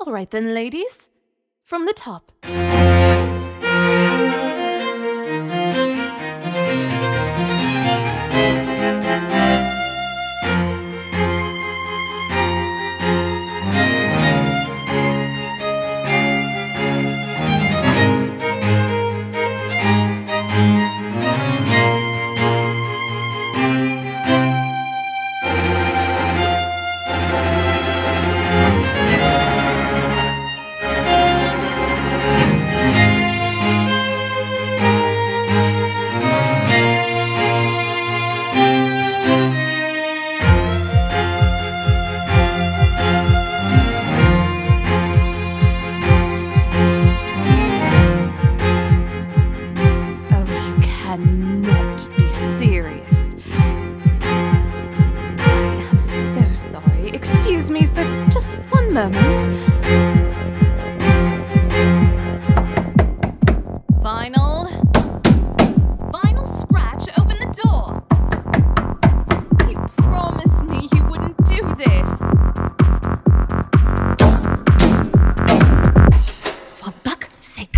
All right then, ladies. From the top. Cannot be serious. I am so sorry. Excuse me for just one moment. Vinyl. Vinyl Scratch, open the door. You promised me you wouldn't do this. For buck's sake.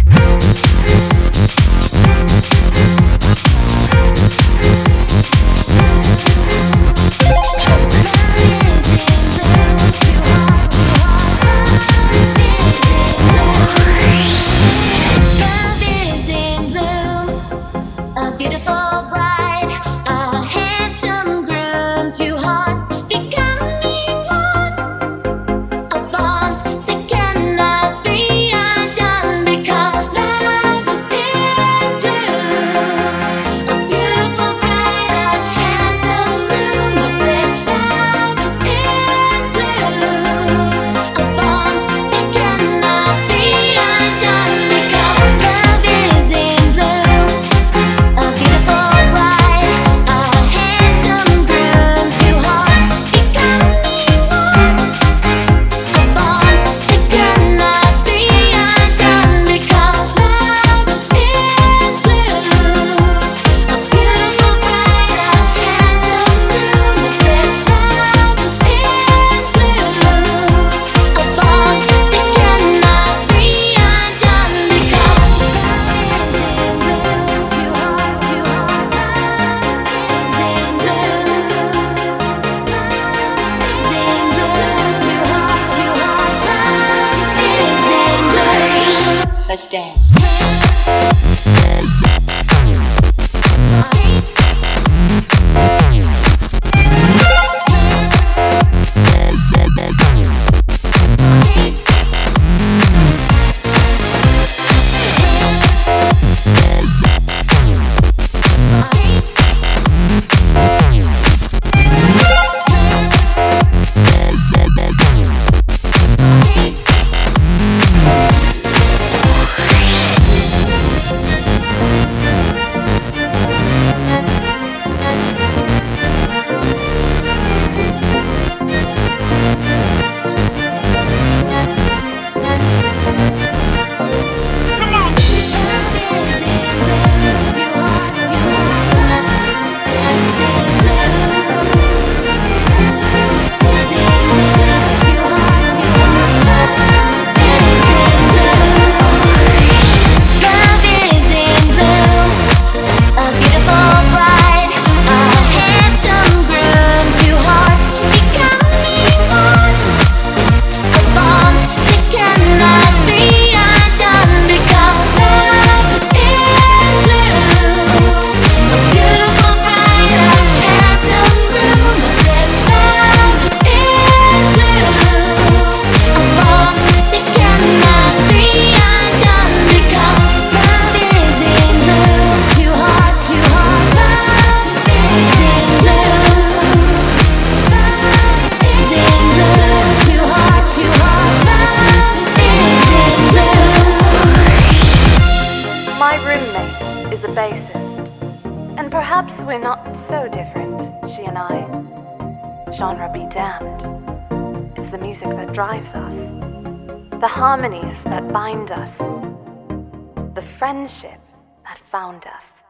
Beautiful bride, a handsome groom, two hearts becoming one, a bond that cannot be undone because love is in bloom. A beautiful bride, a handsome groom will say love is in bloom, a bond that cannot be undone because love is in bloom. A beautiful bride, a handsome groom, two hearts becoming one, a bond that cannot be undone because love is in bloom. A beautiful bride, a handsome groom will say love is in bloom, a bond that cannot be undone because love is in bloom. Two hearts, love is in bloom. Is in bloom. Two hearts, love is in bloom. Let's dance. My roommate is a bassist, and perhaps we're not so different, she and I. Genre be damned. It's the music that drives us, the harmonies that bind us, the friendship that found us.